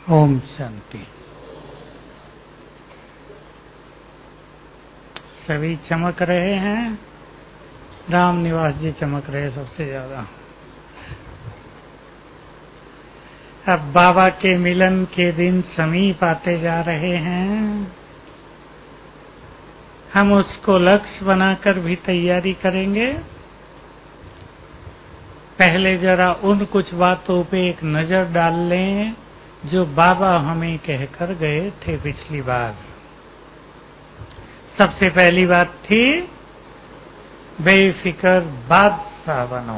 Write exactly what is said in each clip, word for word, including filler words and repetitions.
ओम शांति। सभी चमक रहे हैं। राम निवास जी चमक रहे सबसे ज्यादा। अब बाबा के मिलन के दिन समीप आते जा रहे हैं। हम उसको लक्ष्य बनाकर भी तैयारी करेंगे। पहले जरा उन कुछ बातों पे एक नजर डाल लें जो बाबा हमें कहकर गए थे पिछली बार। सबसे पहली बात थी बेफिक्र बादशाह बनो।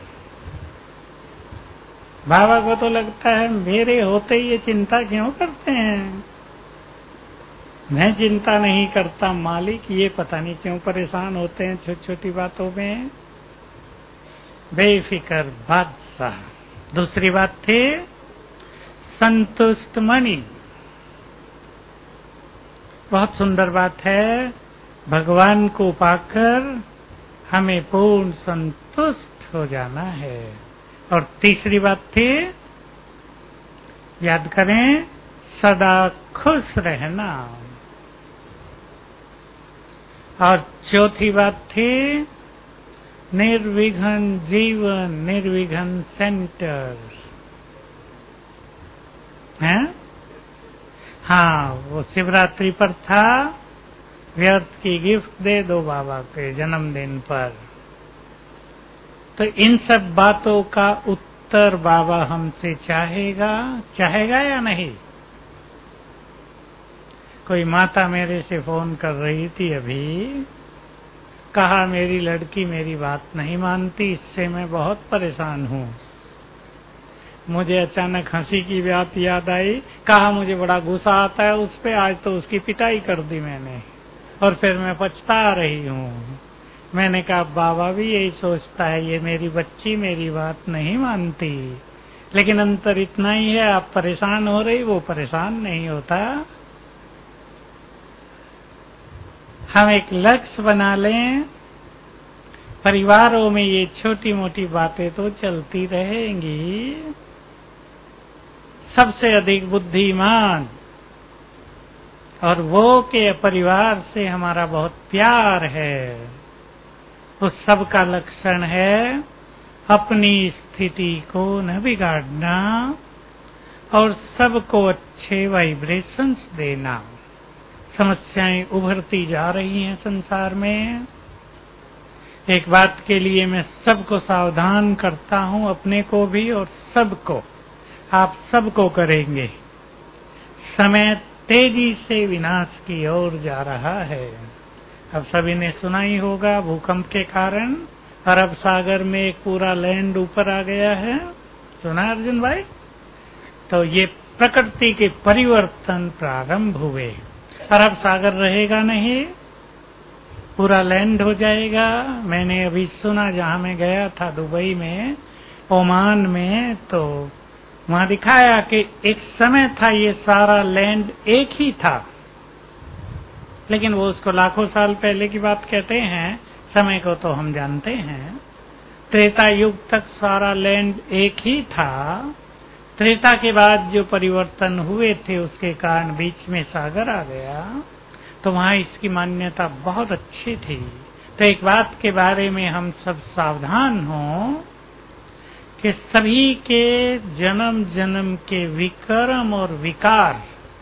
बाबा को तो लगता है मेरे होते ही ये चिंता क्यों करते हैं। मैं चिंता नहीं करता, मालिक ये पता नहीं क्यों परेशान होते हैं छोटी छोटी बातों में। बेफिक्र बादशाह। दूसरी बात थी संतुष्ट मणि। बहुत सुंदर बात है, भगवान को पाकर हमें पूर्ण संतुष्ट हो जाना है। और तीसरी बात थी, याद करें, सदा खुश रहना। और चौथी बात थी निर्विघ्न जीवन, निर्विघ्न सेंटर है। हाँ, वो शिवरात्रि पर था, व्यर्थ की गिफ्ट दे दो बाबा के जन्मदिन पर। तो इन सब बातों का उत्तर बाबा हमसे चाहेगा, चाहेगा या नहीं। कोई माता मेरे से फोन कर रही थी अभी, कहा मेरी लड़की मेरी बात नहीं मानती, इससे मैं बहुत परेशान हूँ। मुझे अचानक हंसी की बात याद आई, कहा मुझे बड़ा गुस्सा आता है उस पे, आज तो उसकी पिटाई कर दी मैंने और फिर मैं पछता रही हूँ। मैंने कहा बाबा भी यही सोचता है, ये मेरी बच्ची मेरी बात नहीं मानती, लेकिन अंतर इतना ही है आप परेशान हो रही, वो परेशान नहीं होता। हम एक लक्ष्य बना लें, परिवारों में ये छोटी मोटी बातें तो चलती रहेंगी। सबसे अधिक बुद्धिमान और वो के परिवार से हमारा बहुत प्यार है, उस सब का लक्षण है अपनी स्थिति को न बिगाड़ना और सबको अच्छे वाइब्रेशंस देना। समस्याएं उभरती जा रही हैं संसार में। एक बात के लिए मैं सबको सावधान करता हूं, अपने को भी और सबको, आप सबको करेंगे। समय तेजी से विनाश की ओर जा रहा है। अब सभी ने सुना ही होगा, भूकंप के कारण अरब सागर में एक पूरा लैंड ऊपर आ गया है। सुना अर्जुन भाई। तो ये प्रकृति के परिवर्तन प्रारंभ हुए। अरब सागर रहेगा नहीं, पूरा लैंड हो जाएगा। मैंने अभी सुना, जहां मैं गया था दुबई में, ओमान में, तो वहां दिखाया कि एक समय था ये सारा लैंड एक ही था, लेकिन वो उसको लाखों साल पहले की बात कहते हैं, समय को तो हम जानते हैं। त्रेता युग तक सारा लैंड एक ही था। त्रेता के बाद जो परिवर्तन हुए थे उसके कारण बीच में सागर आ गया, तो वहां इसकी मान्यता बहुत अच्छी थी। तो एक बात के बारे में हम सब सावधान हों कि सभी के जन्म जन्म के विकर्म और विकार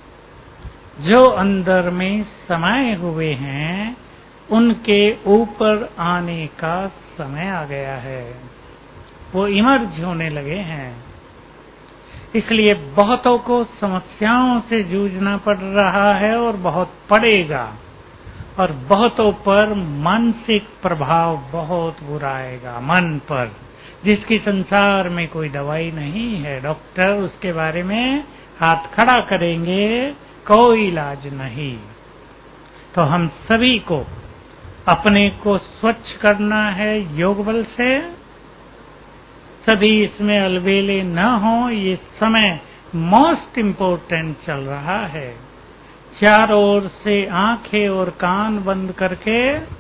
जो अंदर में समाये हुए हैं, उनके ऊपर आने का समय आ गया है। वो इमर्ज होने लगे हैं। इसलिए बहुतों को समस्याओं से जूझना पड़ रहा है और बहुत पड़ेगा, और बहुतों पर मानसिक प्रभाव बहुत बुरा आएगा मन पर, जिसकी संसार में कोई दवाई नहीं है। डॉक्टर उसके बारे में हाथ खड़ा करेंगे, कोई इलाज नहीं। तो हम सभी को अपने को स्वच्छ करना है योग बल से। सभी इसमें अलबेले न हो, ये समय मोस्ट इम्पोर्टेंट चल रहा है। चारों ओर से आंखें और कान बंद करके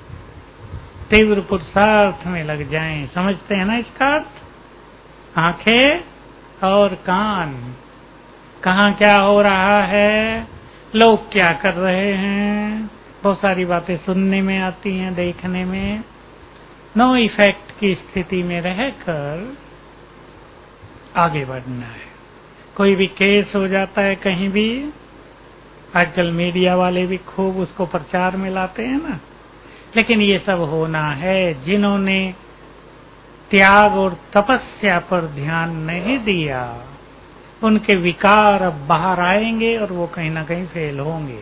तीव्र पुरुषार्थ में लग जाएं। समझते हैं ना इसका अर्थ? आंखें और कान, कहाँ क्या हो रहा है, लोग क्या कर रहे हैं, बहुत सारी बातें सुनने में आती हैं, देखने में। नो इफेक्ट की स्थिति में रहकर आगे बढ़ना है। कोई भी केस हो जाता है कहीं भी, आजकल मीडिया वाले भी खूब उसको प्रचार में लाते हैं ना, लेकिन ये सब होना है जिन्होंने त्याग और तपस्या पर ध्यान नहीं दिया, उनके विकार अब बाहर आएंगे और वो कहीं ना कहीं फेल होंगे।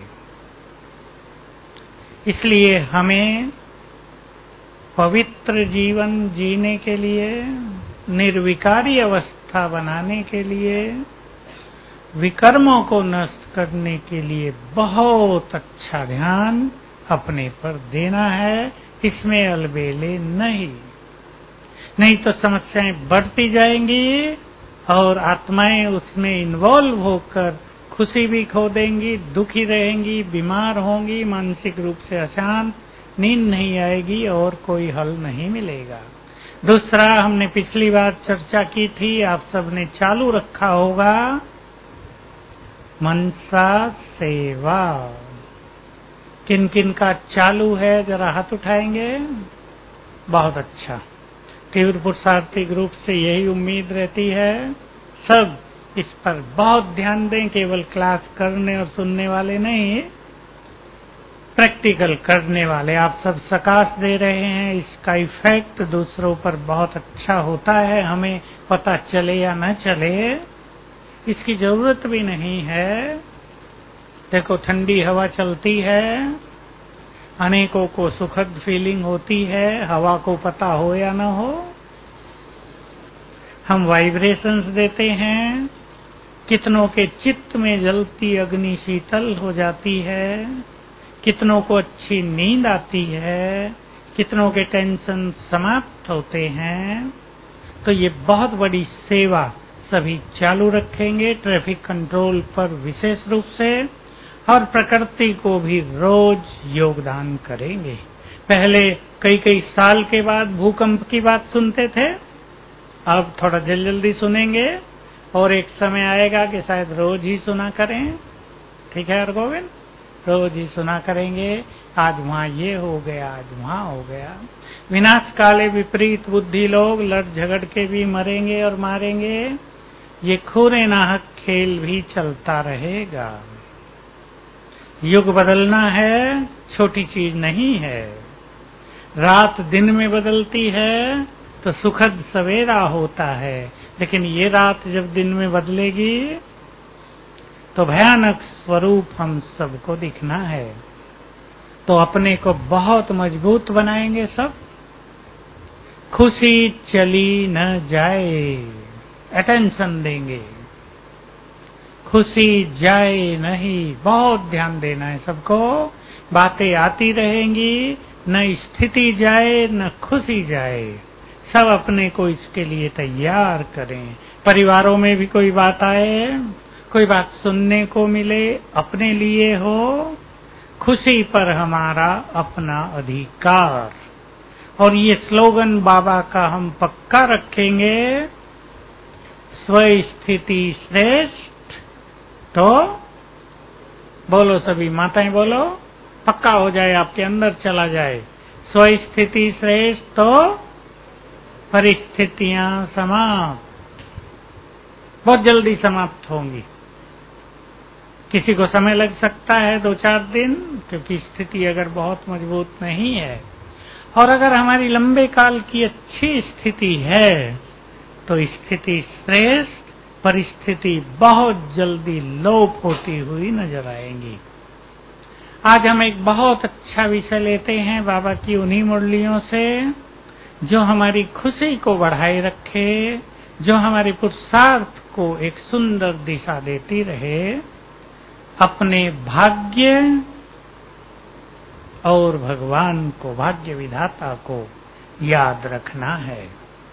इसलिए हमें पवित्र जीवन जीने के लिए, निर्विकारी अवस्था बनाने के लिए, विकर्मों को नष्ट करने के लिए बहुत अच्छा ध्यान अपने पर देना है। इसमें अलबेले नहीं, नहीं तो समस्याएं बढ़ती जाएंगी और आत्माएं उसमें इन्वॉल्व होकर खुशी भी खो देंगी, दुखी रहेंगी, बीमार होंगी, मानसिक रूप से अशांत, नींद नहीं आएगी और कोई हल नहीं मिलेगा। दूसरा, हमने पिछली बार चर्चा की थी, आप सबने चालू रखा होगा, मनसा सेवा। किन किन का चालू है जरा हाथ उठाएंगे? बहुत अच्छा। तीव्र पुरुषार्थी ग्रुप से यही उम्मीद रहती है। सब इस पर बहुत ध्यान दें, केवल क्लास करने और सुनने वाले नहीं, प्रैक्टिकल करने वाले। आप सब सकाश दे रहे हैं, इसका इफेक्ट दूसरों पर बहुत अच्छा होता है, हमें पता चले या न चले, इसकी जरूरत भी नहीं है। देखो, ठंडी हवा चलती है, अनेकों को सुखद फीलिंग होती है, हवा को पता हो या न हो। हम वाइब्रेशंस देते हैं, कितनों के चित्त में जलती अग्नि शीतल हो जाती है, कितनों को अच्छी नींद आती है, कितनों के टेंशन समाप्त होते हैं। तो ये बहुत बड़ी सेवा सभी चालू रखेंगे, ट्रैफिक कंट्रोल पर विशेष रूप से, और प्रकृति को भी रोज योगदान करेंगे। पहले कई कई साल के बाद भूकंप की बात सुनते थे, अब थोड़ा जल्दी जल्दी सुनेंगे और एक समय आएगा कि शायद रोज ही सुना करें। ठीक है हरगोविंद, रोज ही सुना करेंगे, आज वहां ये हो गया, आज वहां हो गया। विनाश काले विपरीत बुद्धि लोग लड़ झगड़ के भी मरेंगे और मारेंगे, ये खूने नाहक खेल भी चलता रहेगा। युग बदलना है, छोटी चीज नहीं है। रात दिन में बदलती है तो सुखद सवेरा होता है, लेकिन ये रात जब दिन में बदलेगी तो भयानक स्वरूप हम सबको दिखना है। तो अपने को बहुत मजबूत बनाएंगे सब। खुशी चली न जाए, अटेंशन देंगे, खुशी जाए नहीं, बहुत ध्यान देना है सबको। बातें आती रहेंगी, न स्थिति जाए न खुशी जाए, सब अपने को इसके लिए तैयार करें। परिवारों में भी कोई बात आए, कोई बात सुनने को मिले, अपने लिए हो, खुशी पर हमारा अपना अधिकार। और ये स्लोगन बाबा का हम पक्का रखेंगे, स्वस्थिति श्रेष्ठ। तो बोलो सभी माताएं, बोलो, पक्का हो जाए, आपके अंदर चला जाए। स्वस्थिति श्रेष्ठ तो परिस्थितियां समाप्त, बहुत जल्दी समाप्त होंगी। किसी को समय लग सकता है दो चार दिन, क्योंकि स्थिति अगर बहुत मजबूत नहीं है। और अगर हमारी लंबे काल की अच्छी स्थिति है तो स्थिति श्रेष्ठ, परिस्थिति बहुत जल्दी लोप होती हुई नजर आएंगी। आज हम एक बहुत अच्छा विषय लेते हैं बाबा की उन्हीं मुरलियों से, जो हमारी खुशी को बढ़ाए रखे, जो हमारे पुरुषार्थ को एक सुंदर दिशा देती रहे। अपने भाग्य और भगवान को, भाग्य विधाता को याद रखना है।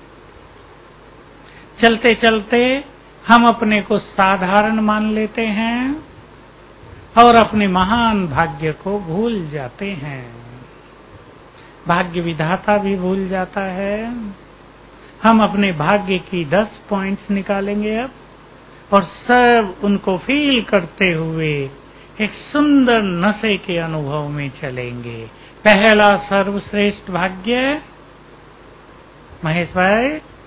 चलते चलते हम अपने को साधारण मान लेते हैं और अपने महान भाग्य को भूल जाते हैं। भाग्य विधाता भी भूल जाता है। हम अपने भाग्य की दस पॉइंट्स निकालेंगे अब, और सब उनको फील करते हुए एक सुंदर नशे के अनुभव में चलेंगे। पहला सर्वश्रेष्ठ भाग्य महेश भाई,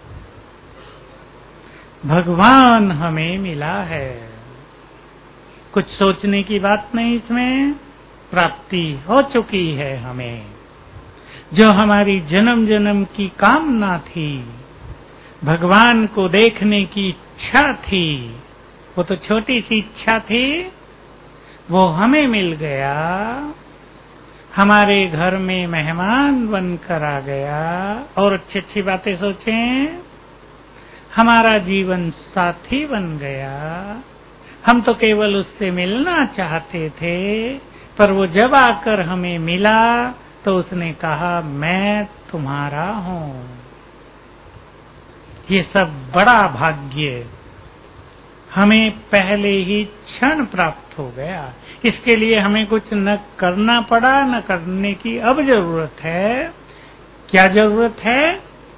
भगवान हमें मिला है। कुछ सोचने की बात नहीं, इसमें प्राप्ति हो चुकी है हमें। जो हमारी जन्म जन्म की कामना थी, भगवान को देखने की इच्छा थी, वो तो छोटी सी इच्छा थी, वो हमें मिल गया। हमारे घर में मेहमान बनकर आ गया। और अच्छी अच्छी बातें सोचें, हमारा जीवन साथी बन गया। हम तो केवल उससे मिलना चाहते थे, पर वो जब आकर हमें मिला तो उसने कहा मैं तुम्हारा हूं। ये सब बड़ा भाग्य हमें पहले ही क्षण प्राप्त हो गया। इसके लिए हमें कुछ न करना पड़ा, न करने की अब जरूरत है। क्या जरूरत है?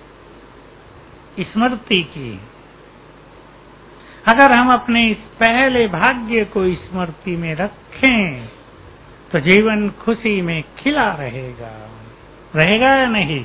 स्मृति की। अगर हम अपने इस पहले भाग्य को स्मृति में रखें तो जीवन खुशी में खिला रहेगा। रहेगा या नहीं?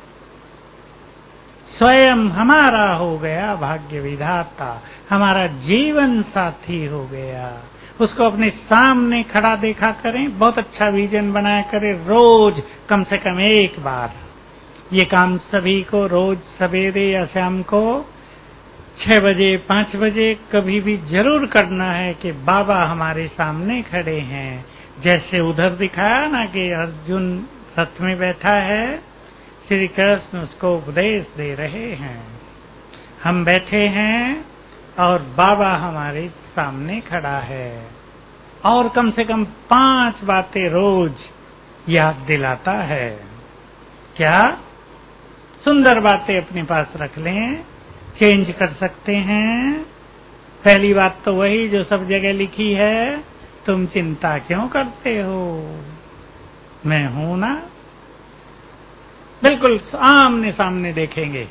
स्वयं हमारा हो गया भाग्य विधाता, हमारा जीवन साथी हो गया। उसको अपने सामने खड़ा देखा करें, बहुत अच्छा विजन बनाया करें, रोज कम से कम एक बार। ये काम सभी को रोज सवेरे या शाम को छह बजे पांच बजे कभी भी जरूर करना है कि बाबा हमारे सामने खड़े हैं। जैसे उधर दिखाया ना कि अर्जुन रथ में बैठा है, श्री कृष्ण उसको उपदेश दे रहे हैं। हम बैठे हैं और बाबा हमारे सामने खड़ा है। और कम से कम पांच बातें रोज याद दिलाता है। क्या सुंदर बातें अपने पास रख लें, चेंज कर सकते हैं। पहली बात तो वही जो सब जगह लिखी है, तुम चिंता क्यों करते हो, मैं हूं ना। बिल्कुल आमने सामने देखेंगे।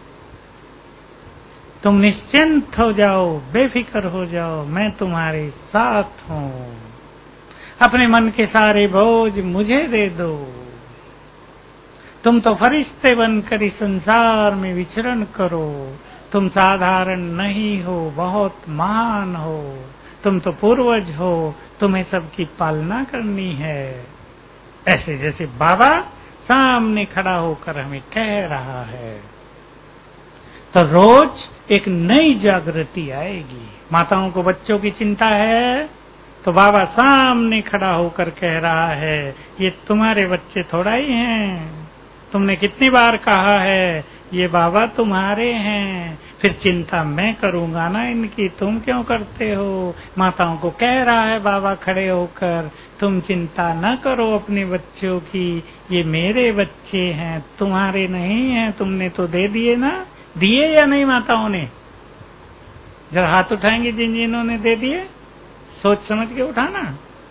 तुम निश्चिंत हो जाओ, बेफिक्र हो जाओ, मैं तुम्हारे साथ हूं। अपने मन के सारे बोझ मुझे दे दो। तुम तो फरिश्ते बनकर इस संसार में विचरण करो। तुम साधारण नहीं हो, बहुत महान हो। तुम तो पूर्वज हो, तुम्हें सबकी पालना करनी है। ऐसे जैसे बाबा सामने खड़ा होकर हमें कह रहा है, तो रोज एक नई जागृति आएगी। माताओं को बच्चों की चिंता है, तो बाबा सामने खड़ा होकर कह रहा है ये तुम्हारे बच्चे थोड़ा ही हैं। तुमने कितनी बार कहा है ये बाबा तुम्हारे हैं, फिर चिंता मैं करूंगा ना इनकी, तुम क्यों करते हो। माताओं को कह रहा है बाबा खड़े होकर, तुम चिंता न करो अपने बच्चों की, ये मेरे बच्चे हैं, तुम्हारे नहीं हैं। तुमने तो दे दिए ना, दिए या नहीं माताओं ने? जरा हाथ उठाएंगे जिन जिन्होंने दे दिए, सोच समझ के उठाना।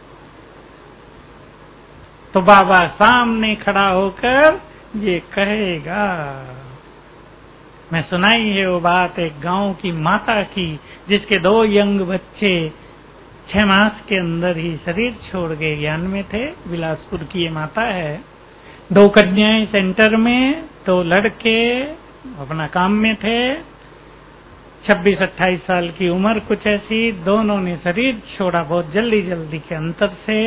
तो बाबा सामने खड़ा होकर ये कहेगा। मैं सुनाई है वो बात एक गांव की माता की, जिसके दो यंग बच्चे छह मास के अंदर ही शरीर छोड़ गए, ज्ञान में थे। बिलासपुर की ये माता है। दो कन्याएं सेंटर में, दो लड़के अपना काम में थे। छब्बीस अट्ठाईस साल की उम्र कुछ ऐसी, दोनों ने शरीर छोड़ा बहुत जल्दी जल्दी के अंतर से।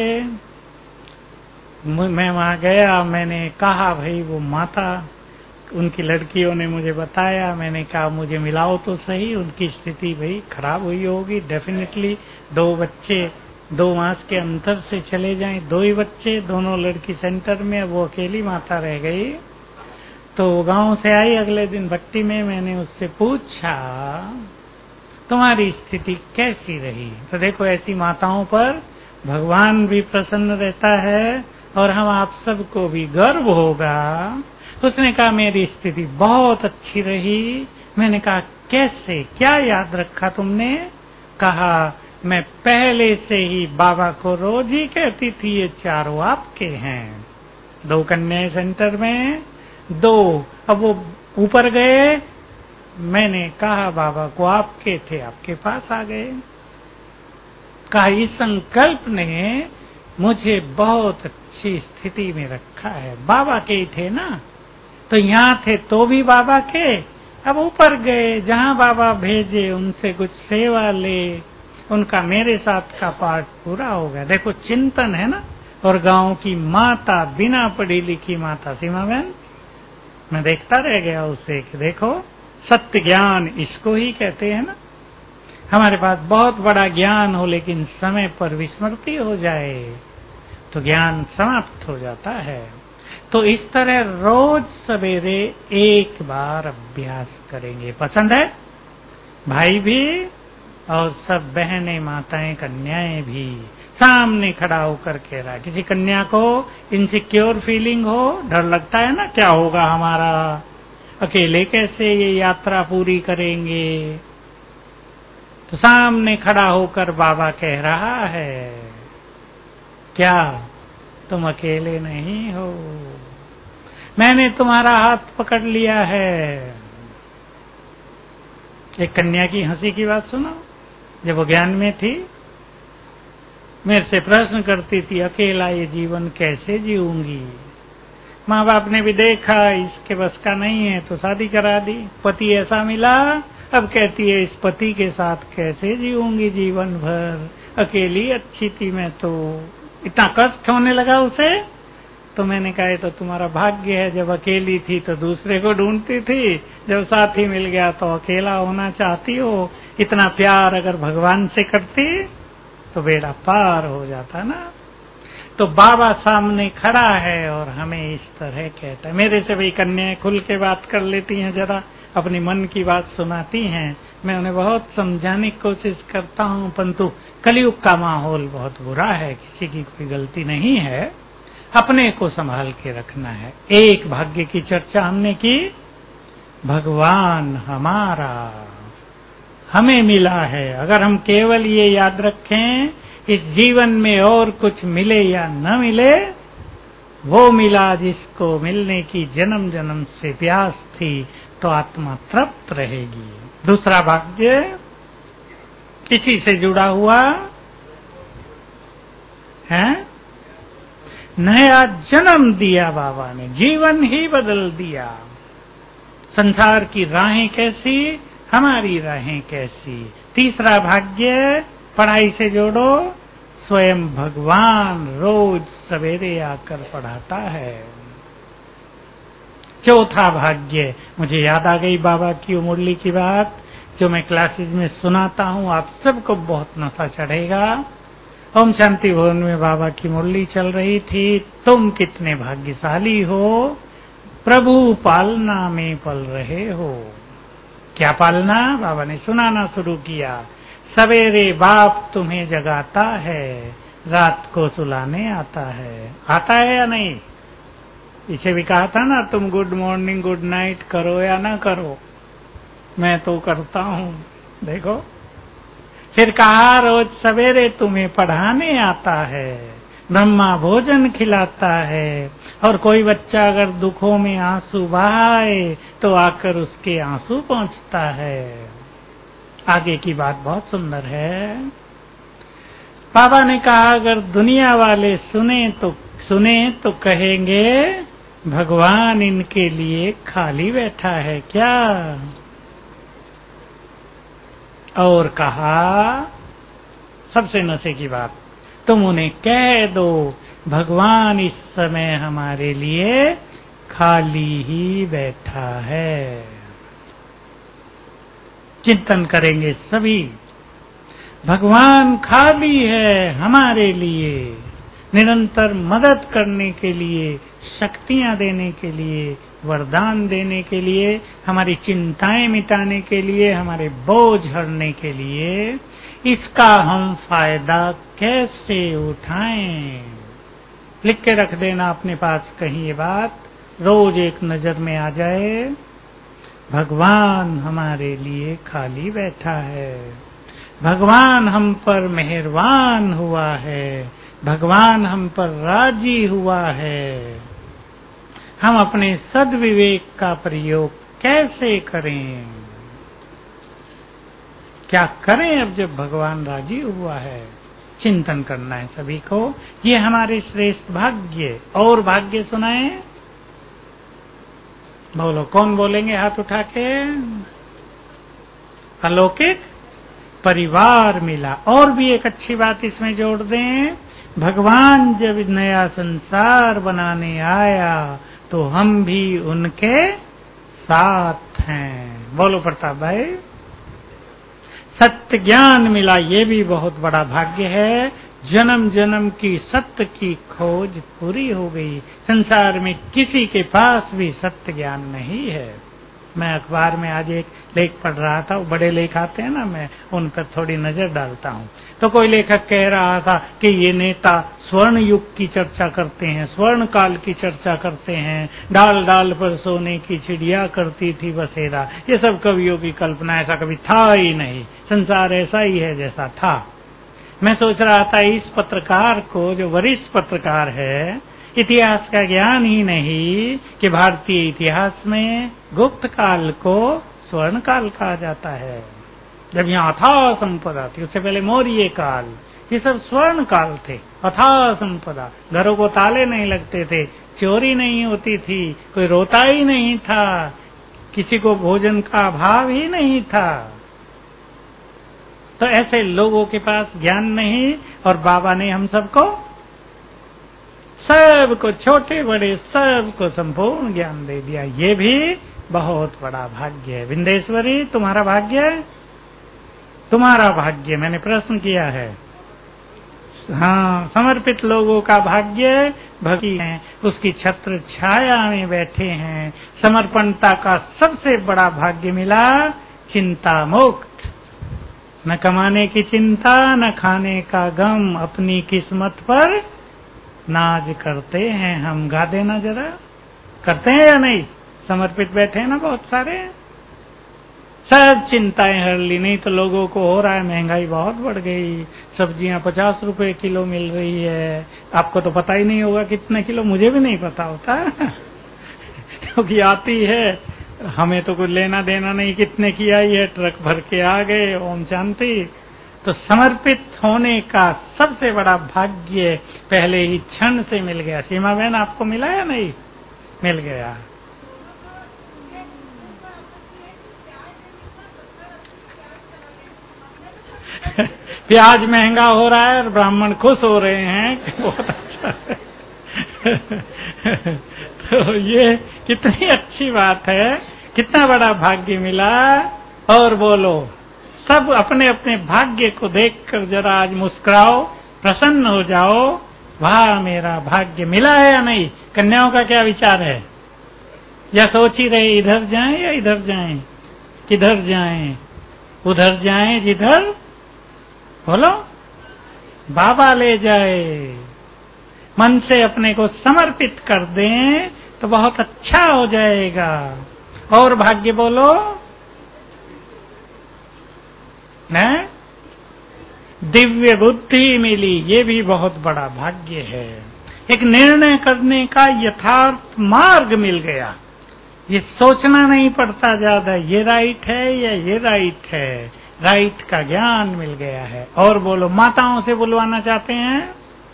मैं वहां गया, मैंने कहा भाई वो माता, उनकी लड़कियों ने मुझे बताया, मैंने कहा मुझे मिलाओ तो सही। उनकी स्थिति भाई खराब हुई होगी डेफिनेटली। दो बच्चे दो मास के अंतर से चले जाएं, दो ही बच्चे, दोनों लड़की सेंटर में, वो अकेली माता रह गई। तो गांव से आई अगले दिन भट्टी में, मैंने उससे पूछा तुम्हारी स्थिति कैसी रही। तो देखो ऐसी माताओं पर भगवान भी प्रसन्न रहता है और हम आप सबको भी गर्व होगा। उसने कहा मेरी स्थिति बहुत अच्छी रही। मैंने कहा कैसे, क्या याद रखा तुमने? कहा मैं पहले से ही बाबा को रोज ही कहती थी ये चारों आपके हैं। दो कन्याएं सेंटर में, दो अब वो ऊपर गए, मैंने कहा बाबा को आपके थे, आपके पास आ गए। कहा इस संकल्प ने मुझे बहुत अच्छी स्थिति में रखा है। बाबा के ही थे ना, तो यहाँ थे तो भी बाबा के, अब ऊपर गए, जहाँ बाबा भेजे उनसे कुछ सेवा ले, उनका मेरे साथ का पाठ पूरा हो गया। देखो चिंतन है ना। और गांव की माता, बिना पढ़ी लिखी माता सीमा बहन, मैं देखता रह गया उसे कि देखो सत्य ज्ञान इसको ही कहते हैं ना। हमारे पास बहुत बड़ा ज्ञान हो लेकिन समय पर विस्मृति हो जाए तो ज्ञान समाप्त हो जाता है। तो इस तरह रोज सवेरे एक बार अभ्यास करेंगे। पसंद है भाई भी और सब बहनें, माताएं, कन्याएं भी। सामने खड़ा होकर कह रहा है, किसी कन्या को इनसिक्योर फीलिंग हो, डर लगता है ना क्या होगा हमारा, अकेले कैसे ये यात्रा पूरी करेंगे, तो सामने खड़ा होकर बाबा कह रहा है क्या तुम अकेले नहीं हो, मैंने तुम्हारा हाथ पकड़ लिया है। एक कन्या की हंसी की बात सुनो। जब वो ज्ञान में थी, मेरे से प्रश्न करती थी अकेला ये जीवन कैसे जीऊंगी। माँ बाप ने भी देखा इसके बस का नहीं है तो शादी करा दी, पति ऐसा मिला, अब कहती है इस पति के साथ कैसे जीऊंगी जीवन भर, अकेली अच्छी थी मैं तो। इतना कष्ट होने लगा उसे। तो मैंने कहा तो तुम्हारा भाग्य है, जब अकेली थी तो दूसरे को ढूंढती थी, जब साथी मिल गया तो अकेला होना चाहती हो। इतना प्यार अगर भगवान से करती तो बेड़ा पार हो जाता ना। तो बाबा सामने खड़ा है और हमें इस तरह कहता है। मेरे से भी कन्याएं खुल के बात कर लेती हैं, जरा अपनी मन की बात सुनाती हैं, मैं उन्हें बहुत समझाने की कोशिश करता हूं, परंतु कलयुग का माहौल बहुत बुरा है, किसी की कोई गलती नहीं है, अपने को संभाल के रखना है। एक भाग्य की चर्चा हमने की, भगवान हमारा हमें मिला है। अगर हम केवल ये याद रखें इस जीवन में और कुछ मिले या न मिले, वो मिला जिसको मिलने की जन्म जन्म से प्यास थी, तो आत्मा तृप्त रहेगी। दूसरा भाग्य किसी से जुड़ा हुआ है, नया जन्म दिया बाबा ने, जीवन ही बदल दिया। संसार की राहें कैसी, हमारी राहें कैसी। तीसरा भाग्य पढ़ाई से जोड़ो, स्वयं भगवान रोज सवेरे आकर पढ़ाता है। चौथा भाग्य, मुझे याद आ गई बाबा की मुरली की बात जो मैं क्लासेस में सुनाता हूँ, आप सबको बहुत नशा चढ़ेगा। ओम शांति भवन में बाबा की मुरली चल रही थी, तुम कितने भाग्यशाली हो, प्रभु पालना में पल रहे हो। क्या पालना? बाबा ने सुनाना शुरू किया। सवेरे बाप तुम्हें जगाता है, रात को सुलाने आता है। आता है या नहीं? इसे भी कहा था ना, तुम गुड मॉर्निंग गुड नाइट करो या ना करो, मैं तो करता हूँ। देखो, फिर कहा रोज सवेरे तुम्हें पढ़ाने आता है, ब्रह्मा भोजन खिलाता है, और कोई बच्चा अगर दुखों में आंसू बहाए तो आकर उसके आंसू पहुंचता है। आगे की बात बहुत सुंदर है। बाबा ने कहा अगर दुनिया वाले सुने तो सुने तो कहेंगे भगवान इनके लिए खाली बैठा है क्या। और कहा सबसे नशे की बात, तुम उन्हें कह दो भगवान इस समय हमारे लिए खाली ही बैठा है। चिंतन करेंगे सभी, भगवान खाली है हमारे लिए, निरंतर मदद करने के लिए, शक्तियां देने के लिए, वरदान देने के लिए, हमारी चिंताएं मिटाने के लिए, हमारे बोझ हरने के लिए। इसका हम फायदा कैसे उठाएं? लिख के रख देना अपने पास कहीं ये बात, रोज एक नजर में आ जाए। भगवान हमारे लिए खाली बैठा है, भगवान हम पर मेहरबान हुआ है, भगवान हम पर राजी हुआ है। हम अपने सद्विवेक का प्रयोग कैसे करें? क्या करें अब जब भगवान राजी हुआ है? चिंतन करना है सभी को। ये हमारे श्रेष्ठ भाग्य। और भाग्य सुनाए, बोलो कौन बोलेंगे हाथ उठा के? अलौकिक परिवार मिला। और भी एक अच्छी बात इसमें जोड़ दें, भगवान जब नया संसार बनाने आया तो हम भी उनके साथ हैं। बोलो प्रताप भाई। सत्य ज्ञान मिला, ये भी बहुत बड़ा भाग्य है। जन्म जन्म की सत्य की खोज पूरी हो गई। संसार में किसी के पास भी सत्य ज्ञान नहीं है। मैं अखबार में आज एक लेख पढ़ रहा था, वो बड़े लेख आते हैं ना, मैं उन पर थोड़ी नजर डालता हूँ। तो कोई लेखक कह रहा था कि ये नेता स्वर्ण युग की चर्चा करते हैं, स्वर्ण काल की चर्चा करते हैं, डाल डाल पर सोने की चिड़िया करती थी बसेरा। ये सब कवियों की कल्पना, ऐसा कभी था ही नहीं। संसार ऐसा ही है जैसा था। मैं सोच रहा था इस पत्रकार को, जो वरिष्ठ पत्रकार है, इतिहास का ज्ञान ही नहीं कि भारतीय इतिहास में गुप्त काल को स्वर्ण काल कहा जाता है, जब यहाँ अथाह संपदा थी। उससे पहले मौर्य काल, ये सब स्वर्ण काल थे। अथाह संपदा, घरों को ताले नहीं लगते थे, चोरी नहीं होती थी, कोई रोता ही नहीं था, किसी को भोजन का अभाव ही नहीं था। तो ऐसे लोगों के पास ज्ञान नहीं, और बाबा ने हम सबको, सबको, छोटे बड़े सबको संपूर्ण ज्ञान दे दिया। ये भी बहुत बड़ा भाग्य है। विंदेश्वरी, तुम्हारा भाग्य, तुम्हारा भाग्य, मैंने प्रश्न किया है। हाँ, समर्पित लोगों का भाग्य भक्ति है, उसकी छत्र छाया में बैठे हैं। समर्पणता का सबसे बड़ा भाग्य मिला, चिंता मुक्त। न कमाने की चिंता, न खाने का गम, अपनी किस्मत पर नाज करते हैं हम। गा देना जरा, करते हैं या नहीं? समर्पित बैठे हैं ना बहुत सारे, सब चिंताएं हर ली। नहीं तो लोगों को हो रहा है, महंगाई बहुत बढ़ गई, सब्जियां पचास रुपए किलो मिल रही है। आपको तो पता ही नहीं होगा कितने किलो, मुझे भी नहीं पता होता क्योंकि आती है, हमें तो कुछ लेना देना नहीं कितने की आई है, ट्रक भर के आ गए। ओम शांति। तो समर्पित होने का सबसे बड़ा भाग्य पहले ही क्षण से मिल गया। सीमा बहन, आपको मिला या नहीं? मिल गया। प्याज महंगा हो रहा है और ब्राह्मण खुश हो रहे हैं, बहुत अच्छा है। तो ये कितनी अच्छी बात है, कितना बड़ा भाग्य मिला। और बोलो, सब अपने अपने भाग्य को देखकर जरा आज मुस्कुराओ, प्रसन्न हो जाओ। वाह, मेरा भाग्य मिला है या नहीं? कन्याओं का क्या विचार है? या सोच ही रहे इधर जाएं या इधर जाएं, किधर जाएं? उधर जाएं जिधर, बोलो, बाबा ले जाए। मन से अपने को समर्पित कर दें तो बहुत अच्छा हो जाएगा। और भाग्य बोलो, हैं? दिव्य बुद्धि मिली, ये भी बहुत बड़ा भाग्य है। एक निर्णय करने का यथार्थ मार्ग मिल गया, ये सोचना नहीं पड़ता ज्यादा, ये राइट है या ये राइट है, राइट का ज्ञान मिल गया है। और बोलो, माताओं से बुलवाना चाहते हैं,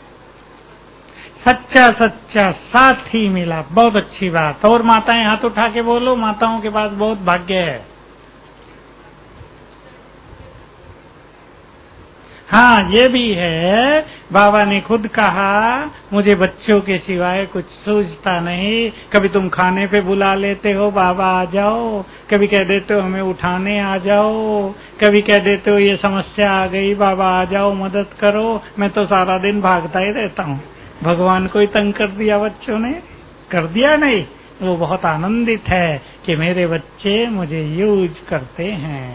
सच्चा सच्चा साथी मिला, बहुत अच्छी बात। और माताएं हाथ उठा के बोलो, माताओं के पास बहुत भाग्य है। हाँ, ये भी है। बाबा ने खुद कहा, मुझे बच्चों के सिवाय कुछ सूझता नहीं। कभी तुम खाने पे बुला लेते हो, बाबा आ जाओ, कभी कह देते हो हमें उठाने आ जाओ, कभी कह देते हो ये समस्या आ गई, बाबा आ जाओ मदद करो। मैं तो सारा दिन भागता ही रहता हूँ। भगवान को ही तंग कर दिया बच्चों ने, कर दिया नहीं? वो बहुत आनंदित है कि मेरे बच्चे मुझे यूज करते हैं,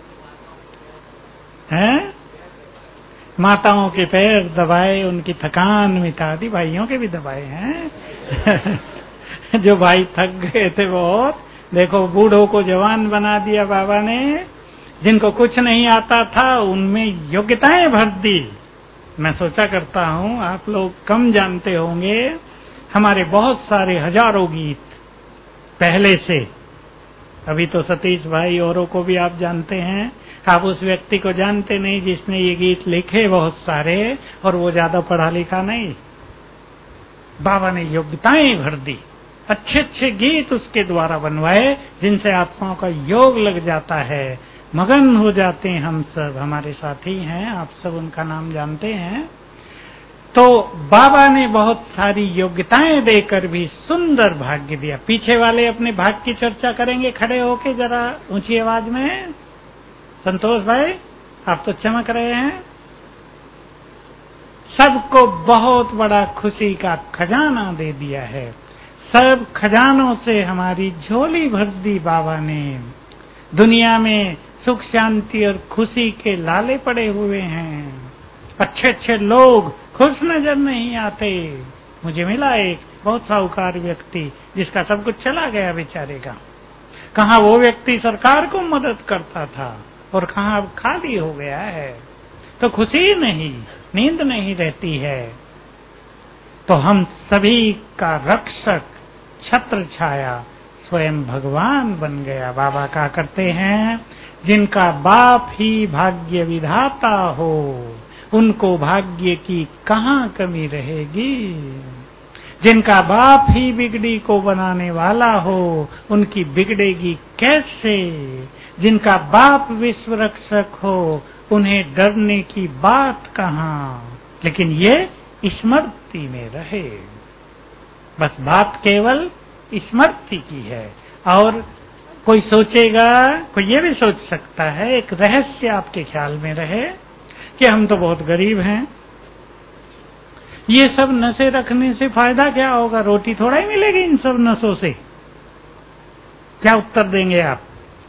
हैं? माताओं के पैर दबाए, उनकी थकान मिटा दी। भाइयों के भी दबाए हैं जो भाई थक गए थे बहुत, देखो बूढ़ों को जवान बना दिया बाबा ने। जिनको कुछ नहीं आता था उनमें योग्यताएं भर दी। मैं सोचा करता हूँ, आप लोग कम जानते होंगे, हमारे बहुत सारे हजारों गीत पहले से अभी तो सतीश भाई औरों को भी आप जानते हैं, आप उस व्यक्ति को जानते नहीं जिसने ये गीत लिखे बहुत सारे, और वो ज्यादा पढ़ा लिखा नहीं। बाबा ने योग्यताएं भर दी, अच्छे अच्छे गीत उसके द्वारा बनवाए जिनसे आत्माओं का योग लग जाता है, मगन हो जाते हैं। हम सब हमारे साथी हैं, आप सब उनका नाम जानते हैं। तो बाबा ने बहुत सारी योग्यताएं देकर भी सुंदर भाग्य दिया। पीछे वाले अपने भाग्य की चर्चा करेंगे खड़े होके जरा ऊंची आवाज में। संतोष भाई आप तो चमक रहे हैं। सबको बहुत बड़ा खुशी का खजाना दे दिया है, सब खजानों से हमारी झोली भर दी बाबा ने। दुनिया में सुख शांति और खुशी के लाले पड़े हुए हैं, अच्छे अच्छे लोग खुश नजर नहीं आते। मुझे मिला एक बहुत साहूकार व्यक्ति जिसका सब कुछ चला गया बेचारे का। कहाँ वो व्यक्ति सरकार को मदद करता था और कहाँ अब खाली हो गया है। तो खुशी नहीं, नींद नहीं रहती है। तो हम सभी का रक्षक छत्र छाया स्वयं भगवान बन गया। बाबा क्या करते हैं, जिनका बाप ही भाग्य विधाता हो उनको भाग्य की कहाँ कमी रहेगी। जिनका बाप ही बिगड़ी को बनाने वाला हो उनकी बिगड़ेगी कैसे। जिनका बाप विश्व रक्षक हो उन्हें डरने की बात कहाँ। लेकिन ये स्मृति में रहे, बस बात केवल स्मृति की है। और कोई सोचेगा, कोई ये भी सोच सकता है, एक रहस्य आपके ख्याल में रहे कि हम तो बहुत गरीब हैं, ये सब नशे रखने से फायदा क्या होगा, रोटी थोड़ा ही मिलेगी इन सब नशों से। क्या उत्तर देंगे आप?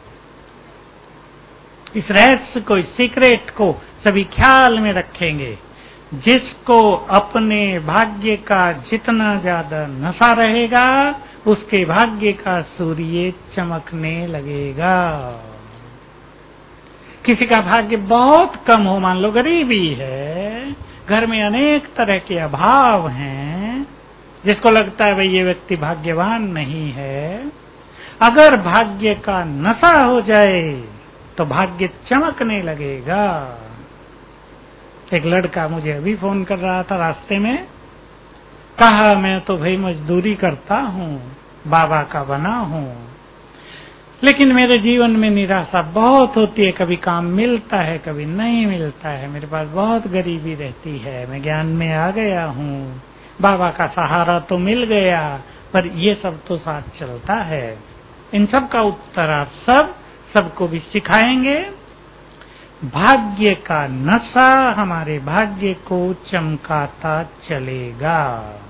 इस रहस्य को, इस सीक्रेट को सभी ख्याल में रखेंगे। जिसको अपने भाग्य का जितना ज्यादा नशा रहेगा उसके भाग्य का सूर्य चमकने लगेगा। किसी का भाग्य बहुत कम हो, मान लो गरीबी है, घर में अनेक तरह के अभाव हैं, जिसको लगता है भाई ये व्यक्ति भाग्यवान नहीं है, अगर भाग्य का नशा हो जाए तो भाग्य चमकने लगेगा। एक लड़का मुझे अभी फोन कर रहा था रास्ते में, कहा मैं तो भाई मजदूरी करता हूँ, बाबा का बना हूँ, लेकिन मेरे जीवन में निराशा बहुत होती है, कभी काम मिलता है कभी नहीं मिलता है, मेरे पास बहुत गरीबी रहती है, मैं ज्ञान में आ गया हूँ, बाबा का सहारा तो मिल गया पर ये सब तो साथ चलता है। इन सब का उत्तर आप सब सबको भी सिखाएंगे। भाग्य का नशा हमारे भाग्य को चमकाता चलेगा।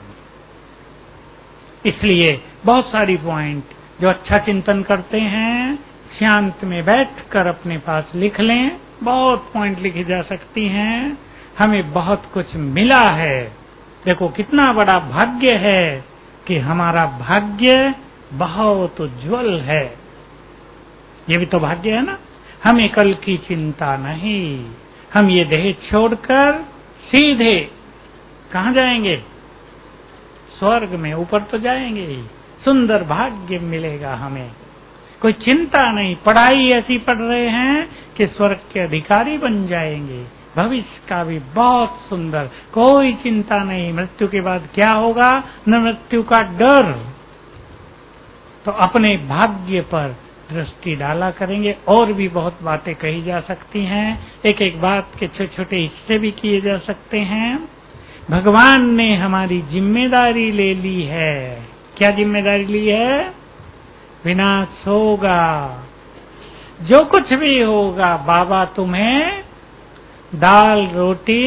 इसलिए बहुत सारी पॉइंट जो अच्छा चिंतन करते हैं शांत में बैठकर अपने पास लिख लें, बहुत पॉइंट लिखी जा सकती हैं। हमें बहुत कुछ मिला है, देखो कितना बड़ा भाग्य है कि हमारा भाग्य बहुत उज्जवल है। ये भी तो भाग्य है ना। हमें कल की चिंता नहीं, हम ये देह छोड़कर सीधे कहाँ जाएंगे, स्वर्ग में, ऊपर तो जाएंगे ही, सुंदर भाग्य मिलेगा हमें, कोई चिंता नहीं। पढ़ाई ऐसी पढ़ रहे हैं कि स्वर्ग के अधिकारी बन जाएंगे, भविष्य का भी बहुत सुंदर, कोई चिंता नहीं। मृत्यु के बाद क्या होगा, न मृत्यु का डर। तो अपने भाग्य पर दृष्टि डाला करेंगे। और भी बहुत बातें कही जा सकती हैं, एक एक बात के छोटे छोटे हिस्से भी किए जा सकते हैं। भगवान ने हमारी जिम्मेदारी ले ली है। क्या जिम्मेदारी ली है? विनाश होगा, जो कुछ भी होगा बाबा तुम्हें दाल रोटी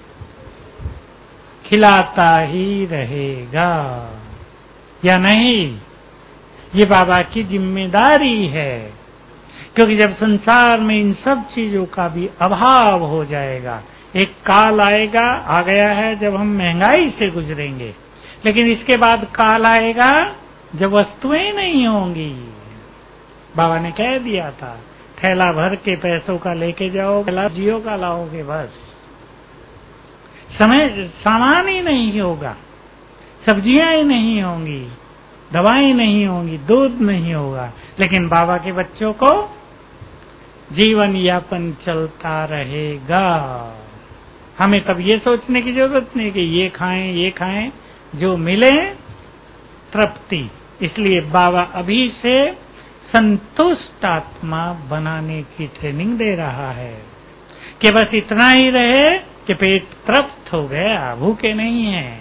खिलाता ही रहेगा, या नहीं? ये बाबा की जिम्मेदारी है। क्योंकि जब संसार में इन सब चीजों का भी अभाव हो जाएगा, एक काल आएगा, आ गया है, जब हम महंगाई से गुजरेंगे, लेकिन इसके बाद काल आएगा जब वस्तुएं नहीं होंगी। बाबा ने कह दिया था, थैला भर के पैसों का लेके जाओ, जियो का लाओगे, बस समय सामान ही नहीं होगा, सब्जियां ही नहीं होंगी, दवाई नहीं होगी, दूध नहीं होगा, लेकिन बाबा के बच्चों को जीवन यापन चलता रहेगा। हमें तब ये सोचने की जरूरत नहीं कि ये खाएं ये खाएं, जो मिले तृप्ति। इसलिए बाबा अभी से संतुष्ट आत्मा बनाने की ट्रेनिंग दे रहा है कि बस इतना ही रहे कि पेट तृप्त हो गया, भूखे नहीं है।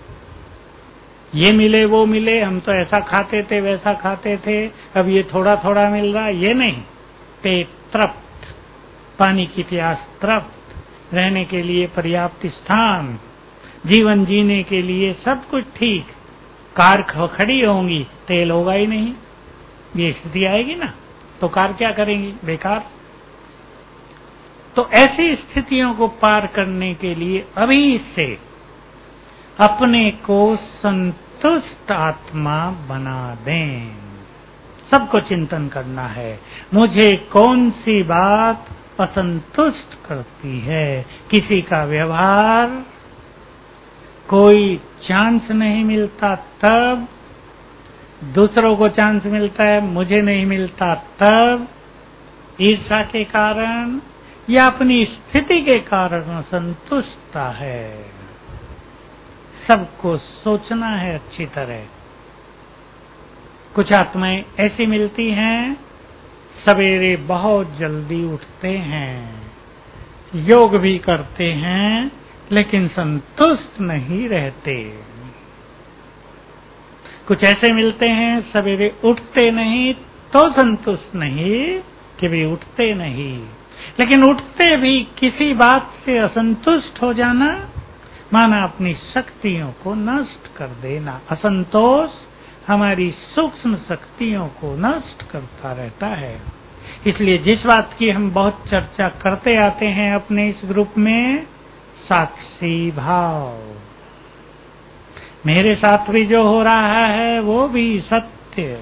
ये मिले वो मिले, हम तो ऐसा खाते थे वैसा खाते थे, अब ये थोड़ा थोड़ा मिल रहा, ये नहीं। पेट तृप्त, पानी की प्यास तृप्त, रहने के लिए पर्याप्त स्थान, जीवन जीने के लिए सब कुछ ठीक। कार खड़ी होंगी, तेल होगा ही नहीं, ये स्थिति आएगी ना, तो कार क्या करेंगी, बेकार। तो ऐसी स्थितियों को पार करने के लिए अभी से अपने को संतुष्ट आत्मा बना दें। सबको चिंतन करना है, मुझे कौन सी बात असंतुष्ट करती है। किसी का व्यवहार, कोई चांस नहीं मिलता तब, दूसरों को चांस मिलता है, मुझे नहीं मिलता तब, ईर्ष्या के कारण या अपनी स्थिति के कारण असंतुष्टता है। सबको सोचना है अच्छी तरह। कुछ आत्माएं ऐसी मिलती हैं, सवेरे बहुत जल्दी उठते हैं, योग भी करते हैं, लेकिन संतुष्ट नहीं रहते। कुछ ऐसे मिलते हैं, सवेरे उठते नहीं तो संतुष्ट नहीं कि भी उठते नहीं, लेकिन उठते भी किसी बात से असंतुष्ट हो जाना, माना अपनी शक्तियों को नष्ट कर देना। असंतोष हमारी सूक्ष्म शक्तियों को नष्ट करता रहता है। इसलिए जिस बात की हम बहुत चर्चा करते आते हैं अपने इस ग्रुप में, साक्षी भाव, मेरे साथ भी जो हो रहा है वो भी सत्य,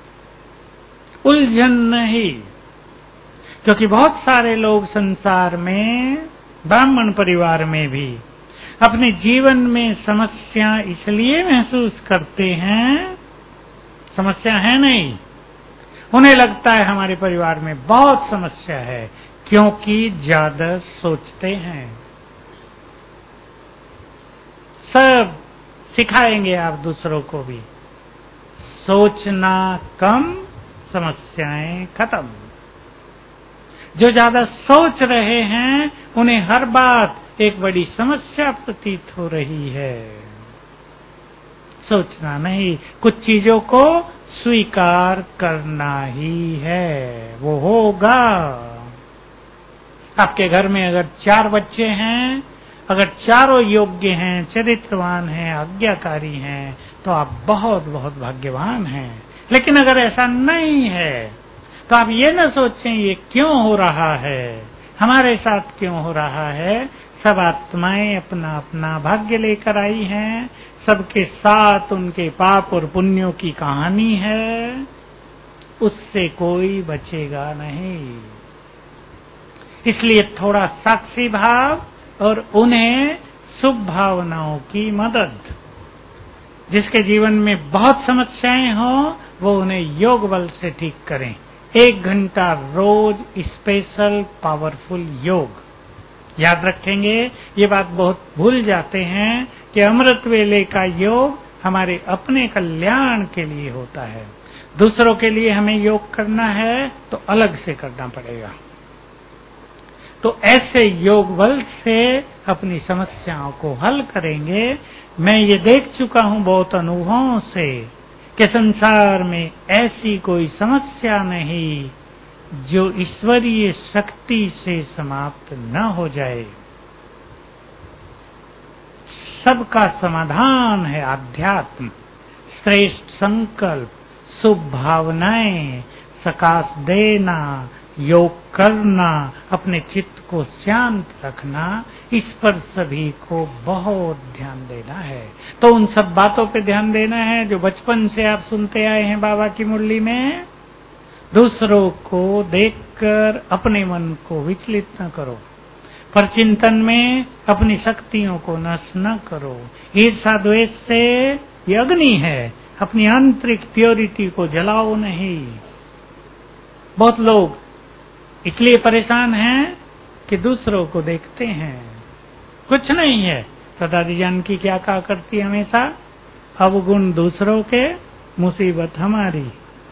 उलझन नहीं। क्योंकि बहुत सारे लोग संसार में, ब्राह्मण परिवार में भी, अपने जीवन में समस्या इसलिए महसूस करते हैं, समस्या है नहीं, उन्हें लगता है हमारे परिवार में बहुत समस्या है, क्योंकि ज्यादा सोचते हैं। सब सिखाएंगे आप दूसरों को भी, सोचना कम, समस्याएं खत्म। जो ज्यादा सोच रहे हैं उन्हें हर बात एक बड़ी समस्या प्रतीत हो रही है। सोचना नहीं, कुछ चीजों को स्वीकार करना ही है, वो होगा। आपके घर में अगर चार बच्चे हैं, अगर चारों योग्य हैं, चरित्रवान हैं, आज्ञाकारी हैं, तो आप बहुत बहुत भाग्यवान हैं। लेकिन अगर ऐसा नहीं है तो आप ये न सोचें ये क्यों हो रहा है, हमारे साथ क्यों हो रहा है। सब आत्माएं अपना अपना भाग्य लेकर आई हैं, सबके साथ उनके पाप और पुण्यों की कहानी है, उससे कोई बचेगा नहीं। इसलिए थोड़ा साक्षी भाव और उन्हें शुभ भावनाओं की मदद। जिसके जीवन में बहुत समस्याएं हो वो उन्हें योग बल से ठीक करें। एक घंटा रोज स्पेशल पावरफुल योग। याद रखेंगे, ये बात बहुत भूल जाते हैं कि अमृत वेले का योग हमारे अपने कल्याण के लिए होता है। दूसरों के लिए हमें योग करना है तो अलग से करना पड़ेगा। तो ऐसे योग बल से अपनी समस्याओं को हल करेंगे। मैं ये देख चुका हूं बहुत अनुभवों से कि संसार में ऐसी कोई समस्या नहीं जो ईश्वरीय शक्ति से समाप्त न हो जाए। सबका समाधान है अध्यात्म, श्रेष्ठ संकल्प, शुभ भावनाएं, सकाश देना, योग करना, अपने चित्त को शांत रखना, इस पर सभी को बहुत ध्यान देना है। तो उन सब बातों पे ध्यान देना है जो बचपन से आप सुनते आए हैं बाबा की मुरली में। दूसरों को देखकर अपने मन को विचलित न करो, पर चिंतन में अपनी शक्तियों को नष्ट न करो। ईर्षा द्वेष से ये अग्नि है, अपनी आंतरिक प्योरिटी को जलाओ नहीं। बहुत लोग इसलिए परेशान हैं कि दूसरों को देखते हैं, कुछ नहीं है। तो दादी जानकी क्या कहा करती हमेशा, अवगुण दूसरों के, मुसीबत हमारी।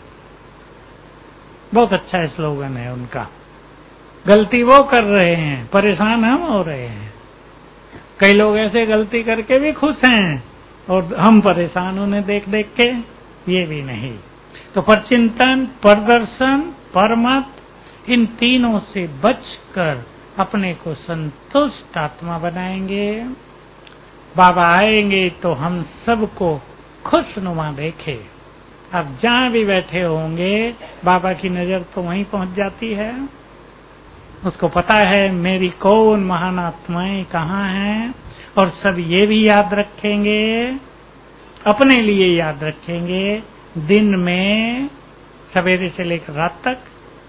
बहुत अच्छा स्लोगन है उनका। गलती वो कर रहे हैं, परेशान हम हो रहे हैं। कई लोग ऐसे गलती करके भी खुश हैं और हम परेशान उन्हें देख देख के, ये भी नहीं। तो परचिंतन, प्रदर्शन, परमत, इन तीनों से बचकर अपने को संतुष्ट आत्मा बनाएंगे। बाबा आएंगे तो हम सबको खुशनुमा देखे। अब जहां भी बैठे होंगे बाबा की नजर तो वहीं पहुंच जाती है। उसको पता है मेरी कौन महान आत्माएं कहाँ हैं, और सब ये भी याद रखेंगे, अपने लिए याद रखेंगे। दिन में सवेरे से लेकर रात तक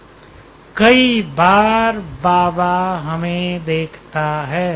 कई बार बाबा हमें देखता है,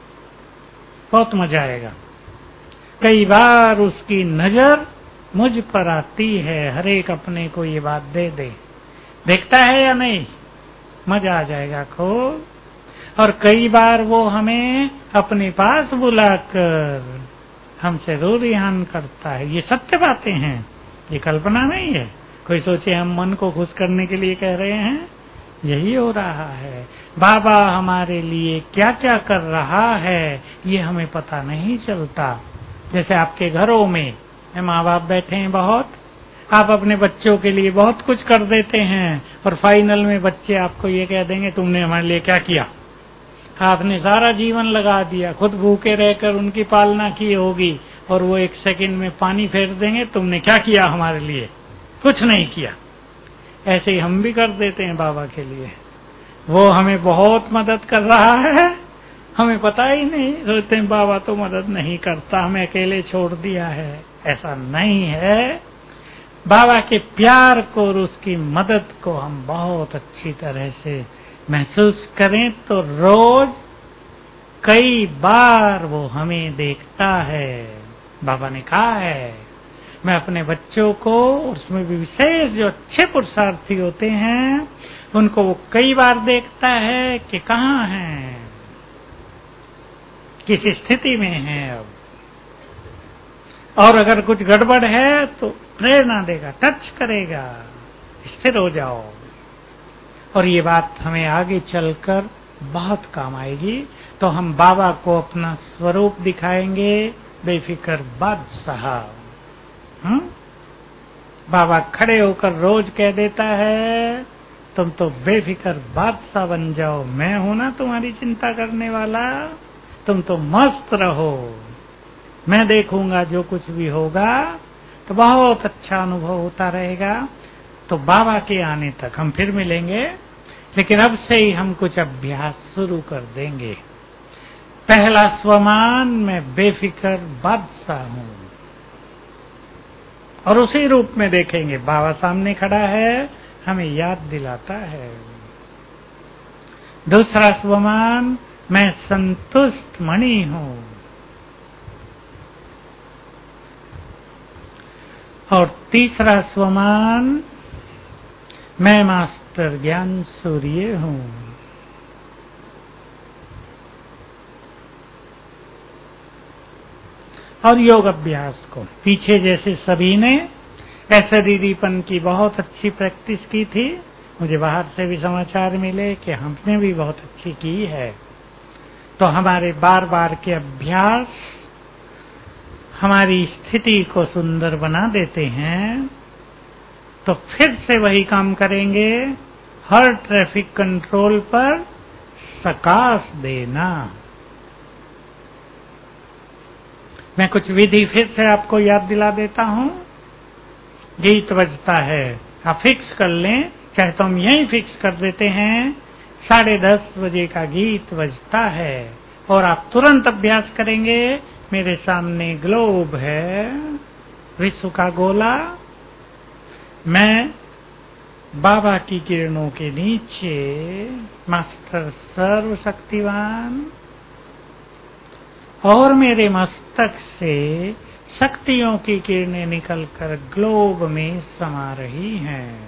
बहुत मजा आएगा। कई बार उसकी नजर मुझ पर आती है। हर एक अपने को ये बात दे दे, देखता है या नहीं, मजा आ जाएगा खूब। और कई बार वो हमें अपने पास बुलाकर हमसे रूरिहान करता है। ये सत्य बातें हैं, ये कल्पना नहीं है। कोई सोचे हम मन को खुश करने के लिए कह रहे हैं, यही हो रहा है। बाबा हमारे लिए क्या क्या कर रहा है ये हमें पता नहीं चलता। जैसे आपके घरों में माँ बाप बैठे हैं, बहुत आप अपने बच्चों के लिए बहुत कुछ कर देते हैं, और फाइनल में बच्चे आपको ये कह देंगे तुमने हमारे लिए क्या किया। आपने सारा जीवन लगा दिया, खुद भूखे रहकर उनकी पालना की होगी, और वो एक सेकंड में पानी फेर देंगे, तुमने क्या किया हमारे लिए, कुछ नहीं किया। ऐसे ही हम भी कर देते हैं बाबा के लिए। वो हमें बहुत मदद कर रहा है, हमें पता ही नहीं, सोचते हैं बाबा तो मदद नहीं करता, हमें अकेले छोड़ दिया है। ऐसा नहीं है। बाबा के प्यार को और उसकी मदद को हम बहुत अच्छी तरह से महसूस करें तो रोज कई बार वो हमें देखता है। बाबा ने कहा है मैं अपने बच्चों को, उसमें भी विशेष जो अच्छे पुरुषार्थी होते हैं, उनको वो कई बार देखता है कि कहाँ हैं, किस स्थिति में हैं अब, और अगर कुछ गड़बड़ है तो प्रेरणा देगा, टच करेगा, स्थिर हो जाओ। और ये बात हमें आगे चलकर बहुत काम आएगी। तो हम बाबा को अपना स्वरूप दिखाएंगे, बेफिक्र बादशाह। हम्म बाबा खड़े होकर रोज कह देता है तुम तो बेफिक्र बादशाह बन जाओ, मैं हूं ना तुम्हारी चिंता करने वाला, तुम तो मस्त रहो, मैं देखूंगा जो कुछ भी होगा। तो बहुत अच्छा अनुभव होता रहेगा। तो बाबा के आने तक हम फिर मिलेंगे, लेकिन अब से ही हम कुछ अभ्यास शुरू कर देंगे। पहला स्वमान, मैं बेफिक्र बादशाह हूं, और उसी रूप में देखेंगे बाबा सामने खड़ा है, हमें याद दिलाता है। दूसरा स्वमान, मैं संतुष्ट मणि हूं, और तीसरा स्वमान, मैं मास्टर ज्ञान सूर्य हूं। और योग अभ्यास को पीछे जैसे सभी ने ऐसे दीदीपन की बहुत अच्छी प्रैक्टिस की थी, मुझे बाहर से भी समाचार मिले कि हमने भी बहुत अच्छी की है। तो हमारे बार बार के अभ्यास हमारी स्थिति को सुंदर बना देते हैं। तो फिर से वही काम करेंगे, हर ट्रैफिक कंट्रोल पर प्रकाश देना। मैं कुछ विधि फिर से आपको याद दिला देता हूं। गीत बजता है, आप फिक्स कर लें, चाहे तो हम यहीं फिक्स कर देते हैं, साढ़े दस बजे का गीत बजता है, और आप तुरंत अभ्यास करेंगे। मेरे सामने ग्लोब है, विश्व का गोला, मैं बाबा की किरणों के नीचे मास्टर सर्वशक्तिवान, और मेरे मस्तक से शक्तियों की किरणें निकलकर ग्लोब में समा रही हैं।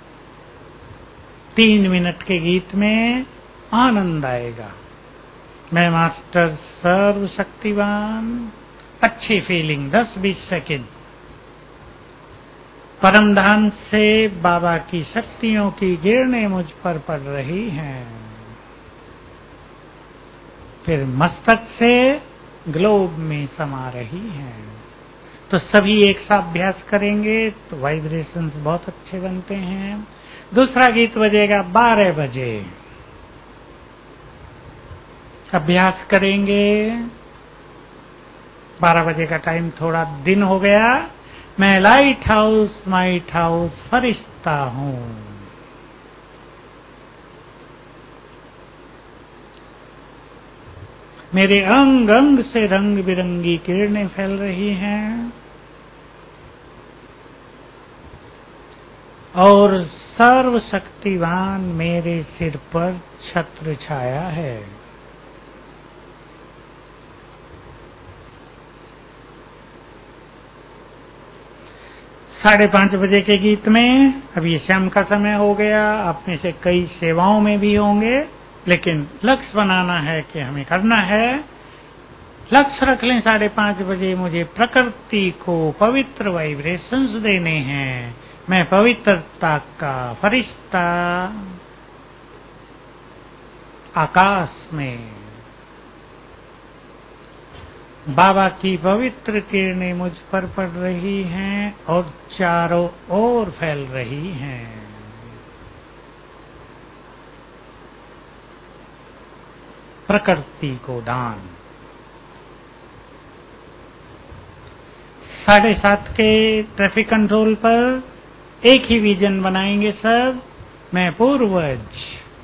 तीन मिनट के गीत में आनंद आएगा। मैं मास्टर सर्वशक्तिवान, अच्छी फीलिंग दस बीस सेकंड। परमधाम से बाबा की शक्तियों की किरणें मुझ पर पड़ रही हैं। फिर मस्तक से ग्लोब में समा रही हैं। तो सभी एक साथ अभ्यास करेंगे तो वाइब्रेशंस बहुत अच्छे बनते हैं। दूसरा गीत बजेगा बारह बजे, अभ्यास करेंगे। बारह बजे का टाइम थोड़ा दिन हो गया। मैं लाइट हाउस माइट हाउस फरिश्ता हूं। मेरे अंग अंग से रंग बिरंगी किरणें फैल रही हैं और सर्वशक्तिवान मेरे सिर पर छत्र छाया है। साढ़े पांच बजे के गीत में, अब ये शाम का समय हो गया, आप में से कई सेवाओं में भी होंगे, लेकिन लक्ष्य बनाना है कि हमें करना है। लक्ष्य रख लें साढ़े पांच बजे मुझे प्रकृति को पवित्र वाइब्रेशंस देने हैं। मैं पवित्रता का फरिश्ता आकाश में, बाबा की पवित्र किरणें मुझ पर पड़ रही हैं और चारों ओर फैल रही हैं। प्रकृति को दान। साढ़े सात के ट्रैफिक कंट्रोल पर एक ही विजन बनाएंगे सब। मैं पूर्वज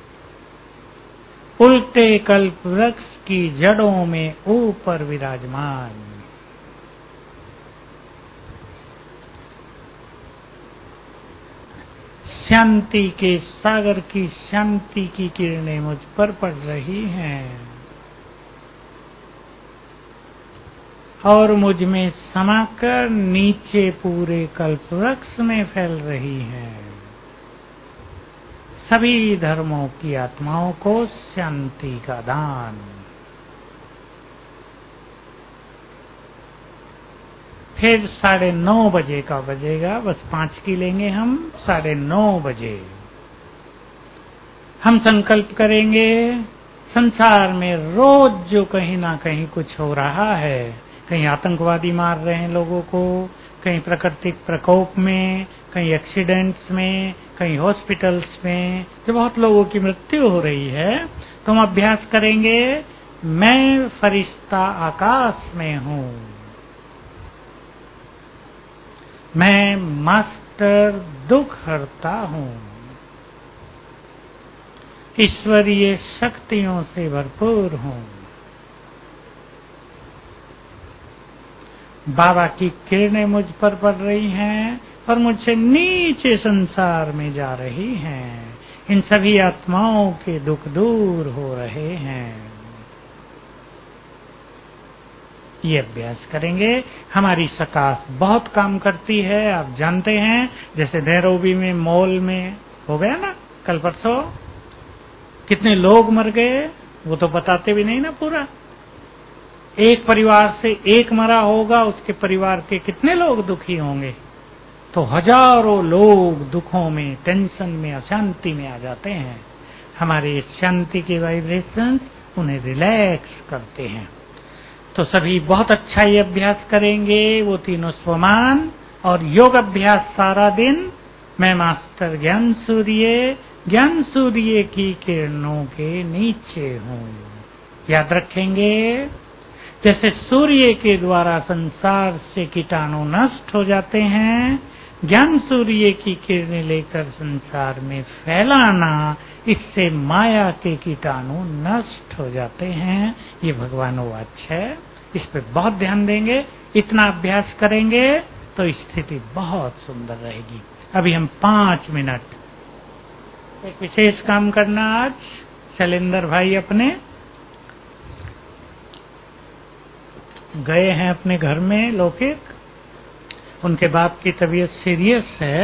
उल्टे कल्प वृक्ष की जड़ों में ऊपर विराजमान, शांति के सागर की शांति की किरणें मुझ पर पड़ रही हैं और मुझ में समाकर नीचे पूरे कल्प वृक्ष में फैल रही हैं। सभी धर्मों की आत्माओं को शांति का दान। फिर साढ़े नौ बजे का बजेगा, बस पांच की लेंगे हम। साढ़े नौ बजे हम संकल्प करेंगे, संसार में रोज जो कहीं ना कहीं कुछ हो रहा है, कहीं आतंकवादी मार रहे हैं लोगों को, कहीं प्राकृतिक प्रकोप में, कहीं एक्सीडेंट्स में, कहीं हॉस्पिटल्स में जो बहुत लोगों की मृत्यु हो रही है, तो हम अभ्यास करेंगे, मैं फरिश्ता आकाश में हूं, मैं मास्टर दुख हरता हूं, ईश्वरीय शक्तियों से भरपूर हूं, बाबा की किरणें मुझ पर पड़ रही हैं और मुझसे नीचे संसार में जा रही हैं। इन सभी आत्माओं के दुख दूर हो रहे हैं। ये अभ्यास करेंगे। हमारी सकाश बहुत काम करती है, आप जानते हैं। जैसे नैरोबी में मॉल में हो गया ना कल परसों, कितने लोग मर गए, वो तो बताते भी नहीं ना पूरा। एक परिवार से एक मरा होगा, उसके परिवार के कितने लोग दुखी होंगे। तो हजारों लोग दुखों में, टेंशन में, अशांति में आ जाते हैं। हमारे शांति के वाइब्रेशंस उन्हें रिलैक्स करते हैं। तो सभी बहुत अच्छा ये अभ्यास करेंगे, वो तीनों स्वमान और योग अभ्यास सारा दिन। मैं मास्टर ज्ञान सूर्य, ज्ञान सूर्य की किरणों के नीचे हूँ। याद रखेंगे, जैसे सूर्य के द्वारा संसार से कीटाणु नष्ट हो जाते हैं, ज्ञान सूर्य की किरणें लेकर संसार में फैलाना, इससे माया के कीटाणु नष्ट हो जाते हैं। ये भगवान वाच है, इस पे बहुत ध्यान देंगे। इतना अभ्यास करेंगे तो स्थिति बहुत सुंदर रहेगी। अभी हम पांच मिनट एक विशेष काम करना आज, शैलेंद्र भाई अपने गए हैं अपने घर में लौकिक, उनके बाप की तबीयत सीरियस है,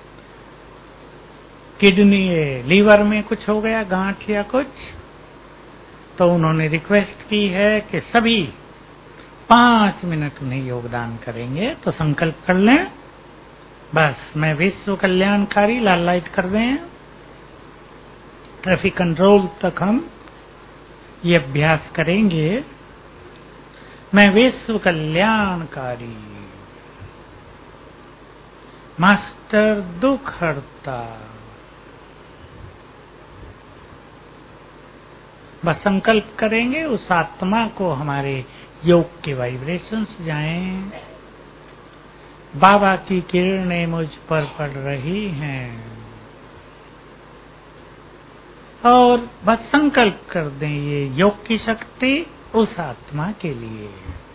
किडनी लीवर में कुछ हो गया, गांठ या कुछ, तो उन्होंने रिक्वेस्ट की है कि सभी पांच मिनट में योगदान करेंगे। तो संकल्प कर लें, बस मैं विश्व कल्याणकारी, लाल लाइट कर दें, ट्रैफिक कंट्रोल तक हम ये अभ्यास करेंगे। मैं विश्व कल्याणकारी, मास्टर दुख हरता। बस संकल्प करेंगे, उस आत्मा को हमारे योग के वाइब्रेशंस जाएं। बाबा की किरणें मुझ पर पड़ रही हैं, और बस संकल्प कर दें ये योग की शक्ति उस आत्मा के लिए।